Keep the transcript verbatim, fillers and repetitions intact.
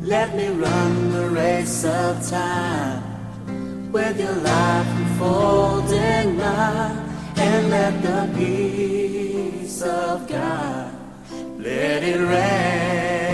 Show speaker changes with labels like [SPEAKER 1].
[SPEAKER 1] Let me run the race of time with your life unfolding mine, and let the peace of God let it rain.